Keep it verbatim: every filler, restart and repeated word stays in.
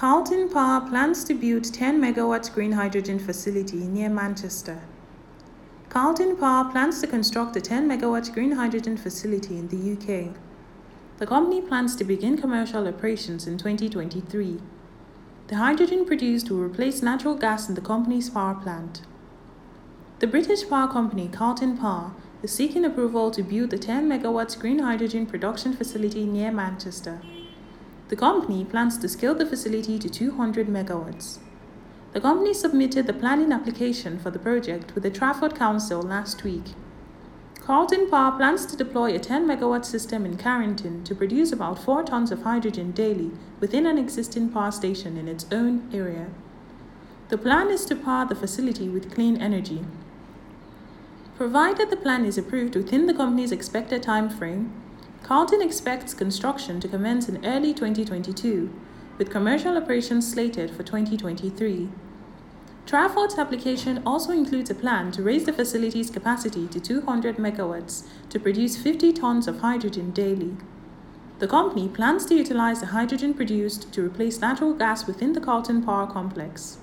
Carlton Power plans to build ten megawatt green hydrogen facility near Manchester. Carlton Power plans to construct a ten megawatt green hydrogen facility in the U K. The company plans to begin commercial operations in twenty twenty-three. The hydrogen produced will replace natural gas in the company's power plant. The British power company Carlton Power is seeking approval to build a ten megawatt green hydrogen production facility near Manchester. The company plans to scale the facility to two hundred megawatts. The company submitted the planning application for the project with the Trafford Council last week. Carlton Power plans to deploy a ten megawatt system in Carrington to produce about four tons of hydrogen daily within an existing power station in its own area. The plan is to power the facility with clean energy. Provided the plan is approved within the company's expected time frame, Carlton expects construction to commence in early twenty twenty-two, with commercial operations slated for twenty twenty-three. Trafford's application also includes a plan to raise the facility's capacity to two hundred megawatts to produce fifty tons of hydrogen daily. The company plans to utilize the hydrogen produced to replace natural gas within the Carlton Power complex.